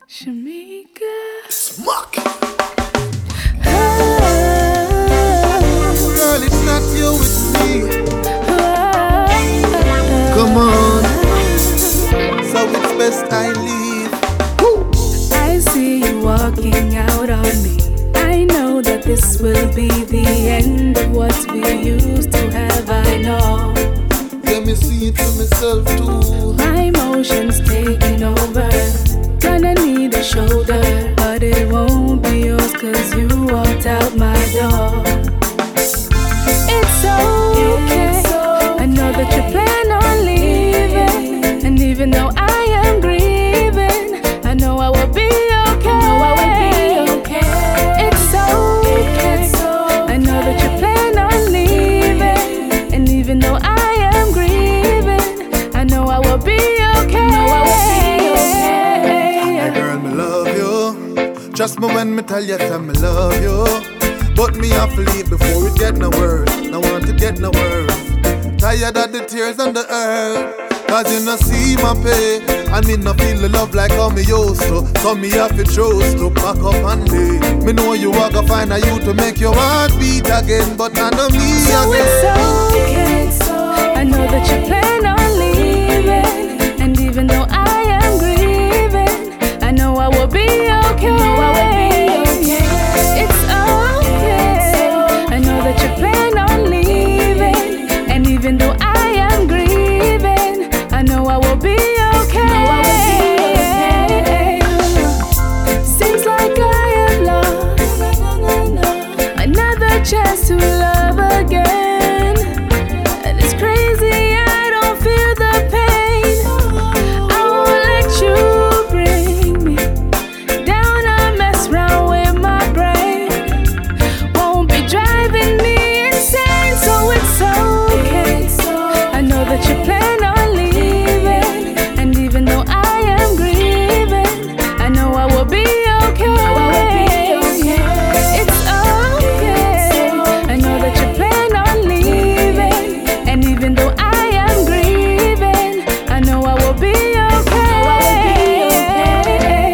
Shamika. Smoke. Oh, Girl, it's not you, it's me. oh, Come on. So it's best I leave. I see you walking out on me. I know that this will be the end of what we used to have. I know. Let me see it to myself too. My emotions taking over. Gonna need a shoulder, but it won't be yours 'cause you walked out my door. It's okay, I know that you plan on leaving, and even though I am grieving, I know I will be okay. It's okay, I know that you plan on leaving, and even though I am grieving, I know I will be okay. Hey girl, me love you. Trust me when me tell you that me love you. But me have to leave before it get no worse. No want to get no worse. Tired of the tears on the earth. 'Cause you no see my pain, and me no feel the love like how me used to. So me have to choose to pack up and leave. Me know you are gonna find a you to make your heart beat again, but I know me So again. it's okay, I know that you plan on leaving, and even though I am grieving, I know I will be okay. It's okay, I know that you plan on leaving, and even though I am grieving, I know I will be okay. Seems like I have lost another chance to love again, and it's crazy, I don't feel the pain. I won't let you bring me down or mess around with my brain. Won't be driving me insane, so it's okay. I know that you plan on leaving, and even though I am grieving, I know I will be okay. It's okay, I know that you plan on leaving, and even though I am grieving, I know I will be okay.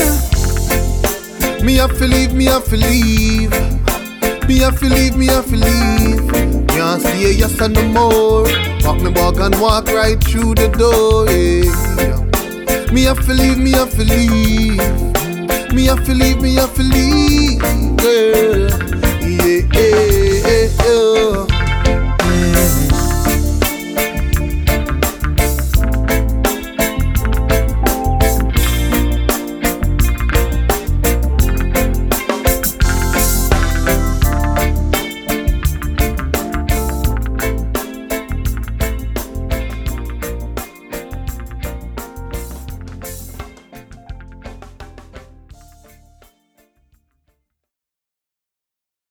Me have to leave, me have to leave. Me have to leave, me have to leave. Can't stay yes and no more. Pack me bag and walk right through the door, yeah. Me have to leave, me have to leave. Me have to leave, me have to leave, girl.